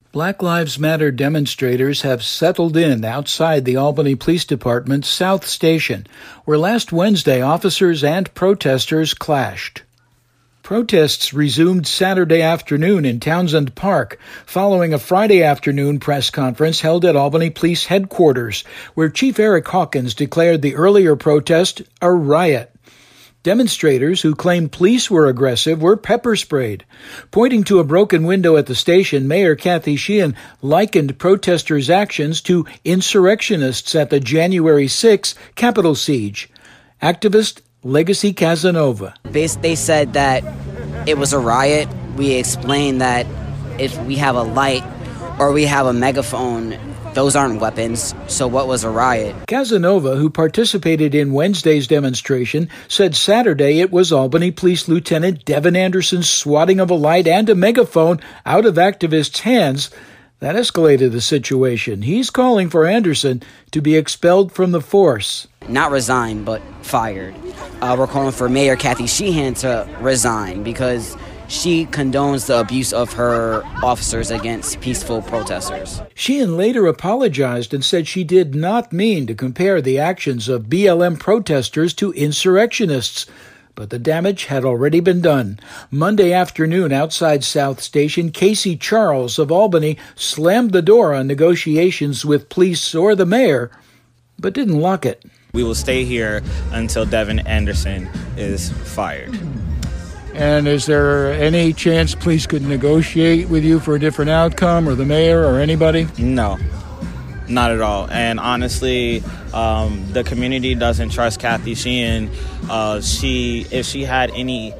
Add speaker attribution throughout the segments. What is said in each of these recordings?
Speaker 1: Black Lives Matter demonstrators have settled in outside the Albany Police Department's South Station, where last Wednesday officers and protesters clashed. Protests resumed Saturday afternoon in Townsend Park, following a Friday afternoon press conference held at Albany Police Headquarters, where Chief Eric Hawkins declared the earlier protest a riot. Demonstrators who claimed police were aggressive were pepper sprayed. Pointing to a broken window at the station, Mayor Kathy Sheehan likened protesters' actions to insurrectionists at the January 6 Capitol siege. Activist Legacy Casanova.
Speaker 2: They said that it was a riot. We explained that if we have a light or we have a megaphone, those aren't weapons, so what was a riot?
Speaker 1: Casanova, who participated in Wednesday's demonstration, said Saturday it was Albany Police Lieutenant Devin Anderson's swatting of a light and a megaphone out of activists' hands that escalated the situation. He's calling for Anderson to be expelled from the force.
Speaker 2: Not resign, but fired. We're calling for Mayor Kathy Sheehan to resign because she condones the abuse of her officers against peaceful protesters.
Speaker 1: Sheehan later apologized and said she did not mean to compare the actions of BLM protesters to insurrectionists, but the damage had already been done. Monday afternoon outside South Station, Casey Charles of Albany slammed the door on negotiations with police or the mayor, but didn't lock it.
Speaker 3: We will stay here until Devin Anderson is fired.
Speaker 1: And is there any chance police could negotiate with you for a different outcome, or the mayor, or anybody?
Speaker 3: No, not at all. And honestly, the community doesn't trust Kathy Sheehan. If she had any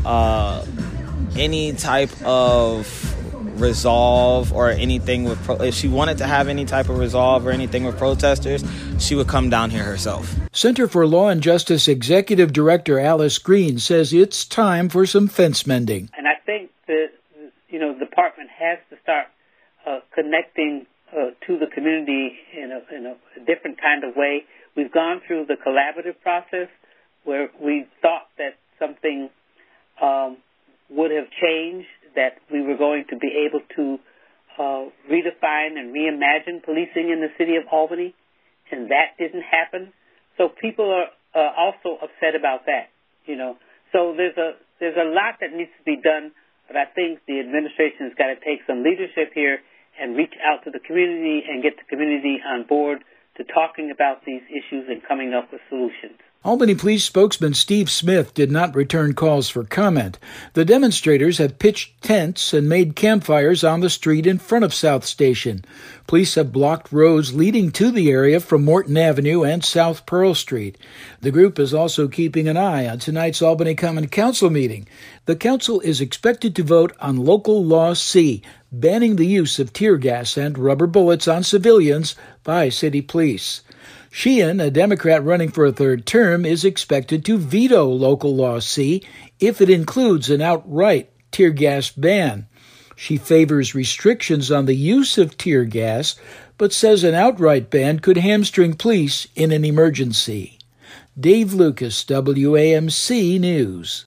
Speaker 3: type of resolve or anything with if she wanted to have any type of resolve or anything with protesters, she would come down here herself.
Speaker 1: Center for Law and Justice Executive Director Alice Green says it's time for some fence mending.
Speaker 4: And I think that the department has to start connecting to the community in a different kind of way. We've gone through the collaborative process where we thought that something would have changed, that we were going to be able to redefine and reimagine policing in the city of Albany, and that didn't happen. So people are also upset about that, So there's a lot that needs to be done, but I think the administration has got to take some leadership here and reach out to the community and get the community on board to talking about these issues and coming up with solutions.
Speaker 1: Albany Police spokesman Steve Smith did not return calls for comment. The demonstrators have pitched tents and made campfires on the street in front of South Station. Police have blocked roads leading to the area from Morton Avenue and South Pearl Street. The group is also keeping an eye on tonight's Albany Common Council meeting. The council is expected to vote on Local Law C, banning the use of tear gas and rubber bullets on civilians by city police. Sheehan, a Democrat running for a third term, is expected to veto Local Law C if it includes an outright tear gas ban. She favors restrictions on the use of tear gas, but says an outright ban could hamstring police in an emergency. Dave Lucas, WAMC News.